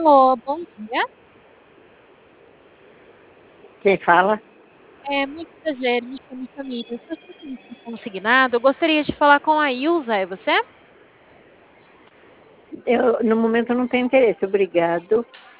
Alô, bom dia. Quem fala? Muito prazer, me chamo Camila, estou aqui com um consignado, eu gostaria de falar com a Ilza, é você? No momento, não tenho interesse, obrigado.